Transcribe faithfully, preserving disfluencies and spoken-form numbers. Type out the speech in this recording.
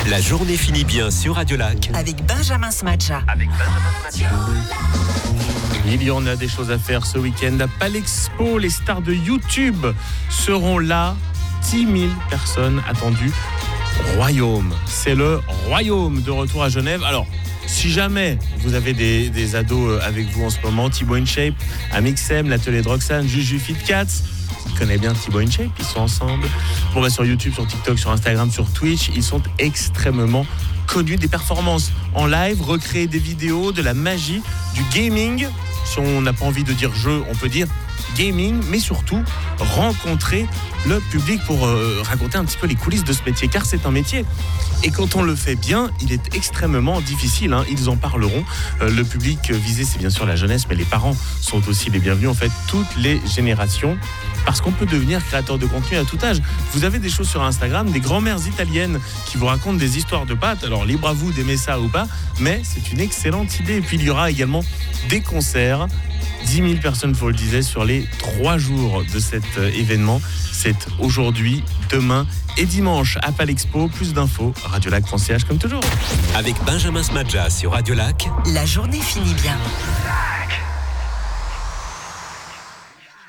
La journée finit bien sur Radio Lac. Avec Benjamin Smadja. Avec Benjamin Smadja. Il y en a des choses à faire ce week-end. À Palexpo, les stars de YouTube seront là. dix mille personnes attendues. Royaume, c'est le Royaume de retour à Genève. Alors, si jamais vous avez des, des ados avec vous en ce moment, Thibaut InShape, Amixem, l'atelier de Roxane, Juju FitCats, qui connaît bien Thibaut InShape, ils sont ensemble. Bon, bah, sur YouTube, sur TikTok, sur Instagram, sur Twitch, ils sont extrêmement connus. Des performances en live, recréer des vidéos, de la magie, du gaming. Si on n'a pas envie de dire jeu, on peut dire gaming, mais surtout rencontrer le public pour euh, raconter un petit peu les coulisses de ce métier, car c'est un métier. Et quand on le fait bien, il est extrêmement difficile, hein. Ils en parleront. Euh, le public visé, c'est bien sûr la jeunesse, mais les parents sont aussi les bienvenus, en fait, toutes les générations, parce qu'on peut devenir créateur de contenu à tout âge. Vous avez des choses sur Instagram, des grand-mères italiennes qui vous racontent des histoires de pâtes. Alors, libre à vous d'aimer ça ou pas, mais c'est une excellente idée. Et puis, il y aura également des concerts. dix mille personnes, vous le disiez, sur les trois jours de cet événement. C'est aujourd'hui, demain et dimanche à Palexpo. Plus d'infos, radiolac point c h comme toujours. Avec Benjamin Smadja sur Radio Lac. La journée finit bien.